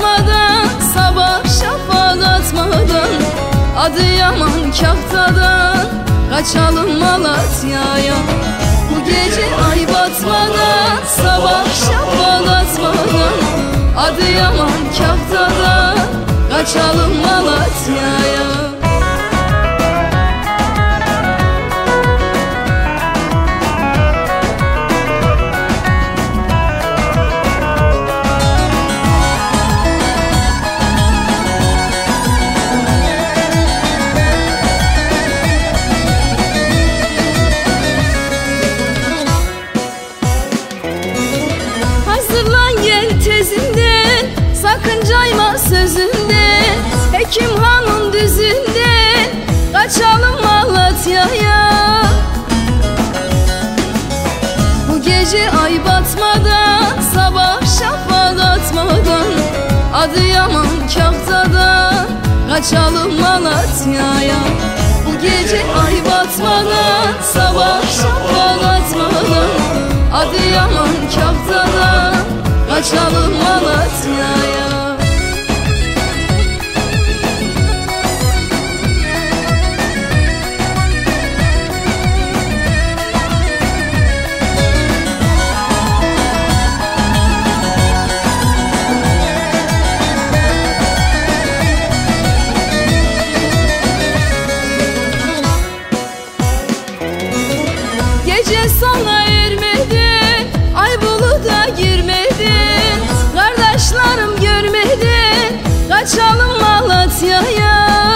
batmadan, sabah şafak atmadan, Adıyaman Kahta'dan kaçalım Malatya'ya. Bu gece ay batmadan, sabah şafak atmadan, Adıyaman Kahta'dan kaçalım Malatya'ya. Hazırlan gel tezinden, sakın cayma sözünden, Hekim Han'ın düzünden kaçalım Malatya'ya. Bu gece ay batmadan, sabah şafak atmadan, Adıyaman Kahta'dan kaçalım Malatya'ya. Bu gece ay batmadan, sabah şafak atmadan, Adıyaman Kahta'dan kaçalım Malatya'ya. Gece sona ermeden, ay buluda girmeden, kardeşlerim görmeden kaçalım Malatya'ya.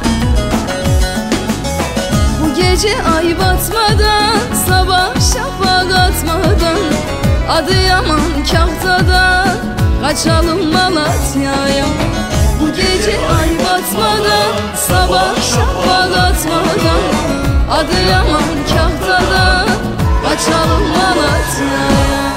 Bu gece ay batmadan, sabah şafak atmadan, Adıyaman Kahta'dan kaçalım Malatya'ya. Bu gece ay batmadan, sabah şafak atmadan, Adıyaman Kahta'dan kaçalım Malatya'ya.